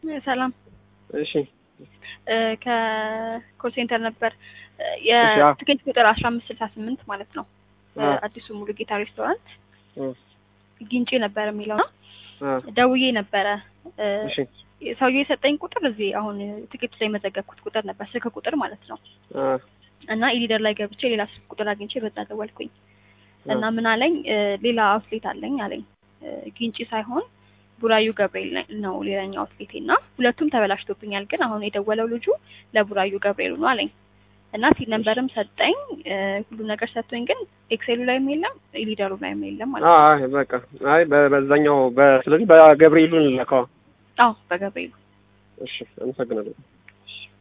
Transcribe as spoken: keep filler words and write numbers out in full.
ሰላም እሺ ከኮል ሴንተር ነበር የትኬት ቁጥር አስራ አምስት ስልሳ ስምንት ማለት ነው። አዲሱ ሙሉ ጌታ ሬስቶራንት ግንጪ ነበር የሚለው ነው። ደውዬ ነበረ። እሺ ሰውዬው የሰጠኝ ቁጥር እዚህ አሁን ትኬት ላይ መዘገብኩት ቁጥር ነበር፣ ስልክ ቁጥር ማለት ነው። እና ኢሊደር ላይ ገብቼ ሌላ ስልክ ቁጥር አግኝቼ በዛ ደወልኩኝ እና ምን አለኝ፣ ሌላ አውትሌት አለኝ አለኝ። ግንጪ ሳይሆን ቡራዩ ገብርኤል ነው ሌላኛው አውትሌት እና ሁለቱም ተበላሽቶብኛል፣ ግን አሁን የደወለው ልጁ ለቡራዩ ገብርኤል ነው አለኝ። እና ሲል ነምበርም ሰጠኝ፣ ሁሉ ነገር ሰጥቶኝ፣ ግን ኤክሴሉ ላይም የለም ኢሊደሩ ላይም የለም ማለት ነው። አይ በቃ አይ በዛኛው በስለዚህ በገብርኤሉ ልለካው። አዎ በገብርኤሉ። እሺ አመሰግናለሁ።